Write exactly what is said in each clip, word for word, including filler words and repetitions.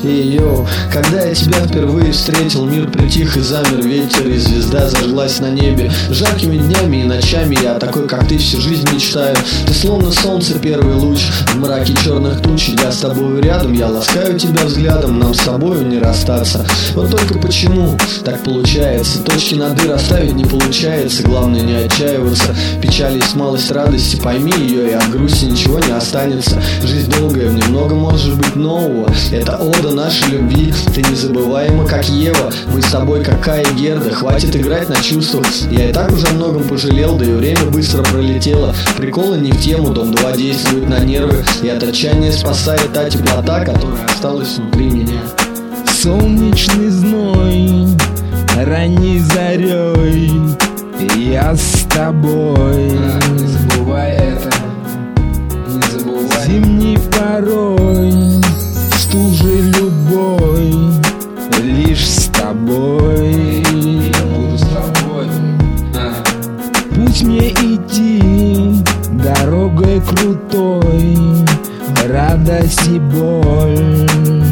Эй, йоу, когда я тебя впервые встретил, мир притих и замер ветер, и звезда зажглась на небе. Жаркими днями и ночами я такой, как ты, всю жизнь мечтаю. Ты словно солнце, первый луч в мраке черных туч. Идя с тобой рядом, я ласкаю тебя взглядом, нам с тобою не расстаться. Вот только почему так получается? Точки над «и» расставить не получается. Главное не отчаиваться. Печали есть малость радости, пойми ее, и от грусти ничего не останется. Жизнь долгая, в ней много может быть нового. Это ода нашей любви, ты незабываема, как Ева. Мы с тобой, как Кай и Герда, хватит играть на чувствах. Я и так уже о многом пожалел, да и время быстро пролетело. Приколы не в тему, дом два действует на нервы, и от отчаяния спасает та теплота, которая осталась внутри меня. Солнечный зной, ранней зарей, я с тобой. Да, не забывай это, не забывай. Зимней порой, стужей любой, лишь с тобой. Я буду с тобой. А. Пусть мне идти дорогой крутой, радость и боль.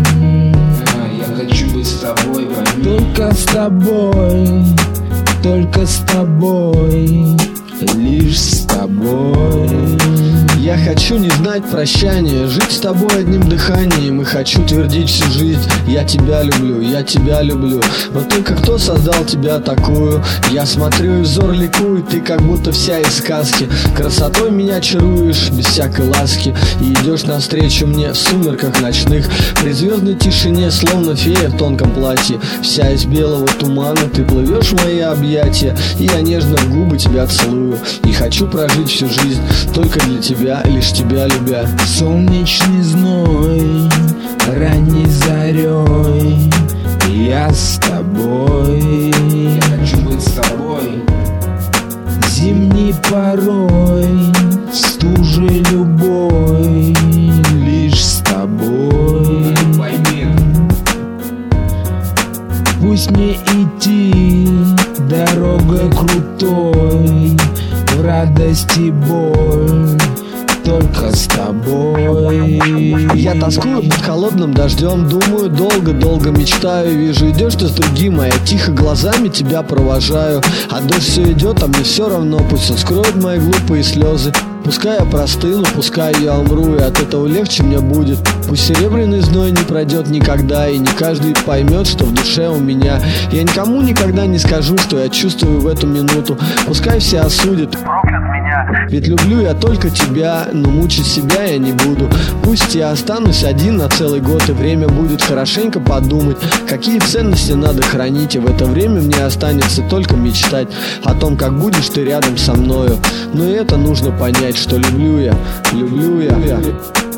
А, я хочу быть с тобой, пойми. Только с тобой, только с тобой, лишь с тобой. Я хочу не знать прощания, жить с тобой одним дыханием, и хочу твердить всю жизнь: я тебя люблю, я тебя люблю. Но только кто создал тебя такую? Я смотрю и взор ликует, ты как будто вся из сказки. Красотой меня чаруешь без всякой ласки, и идешь навстречу мне в сумерках ночных, при звездной тишине, словно фея в тонком платье. Вся из белого тумана ты плывешь в мои объятия, и я нежно в губы тебя целую, и хочу прожить всю жизнь только для тебя, лишь тебя любя. Солнечный зной, ранней зарей, я с тобой. Я хочу быть с тобой. Зимней порой, стужей любой, лишь с тобой. Пойми. Пусть мне идти дорогой крутой, в радость и боль, только с тобой. Я тоскую под холодным дождем, думаю, долго-долго мечтаю. Вижу, идешь ты с другим, а я тихо глазами тебя провожаю. А дождь все идет, а мне все равно, пусть он скроет мои глупые слезы. Пускай я простыну, пускай я умру, и от этого легче мне будет. Пусть серебряный зной не пройдет никогда, и не каждый поймет, что в душе у меня. Я никому никогда не скажу, что я чувствую в эту минуту. Пускай все осудят, проклят меня, ведь люблю я только тебя, но мучить себя я не буду. Пусть я останусь один на целый год, и время будет хорошенько подумать, какие ценности надо хранить, и в это время мне останется только мечтать о том, как будешь ты рядом со мною. Но и это нужно понять, что люблю я, люблю я.